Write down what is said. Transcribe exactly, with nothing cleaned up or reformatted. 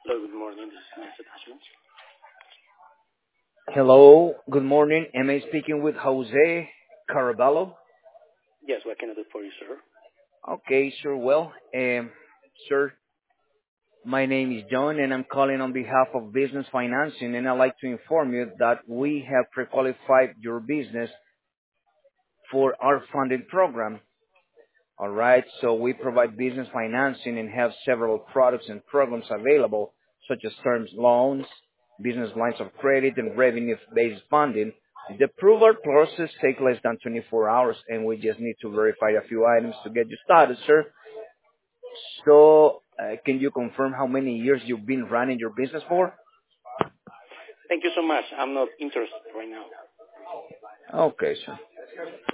Hello, good morning. This is Master Attachments. Hello, good morning. Am I speaking with Jose Caraballo? Yes, what can I do for you, sir? Okay, sure. Well, um, sir, my name is John, and I'm calling on behalf of Business Financing, and I'd like to inform you that we have pre-qualified your business for our funding program. All right, so we provide business financing and have several products and programs available, such as terms loans, business lines of credit, and revenue-based funding. The approval process takes less than twenty-four hours, and we just need to verify a few items to get you started, sir. So, uh, can you confirm how many years you've been running your business for? Thank you so much. I'm not interested right now. Okay, sir.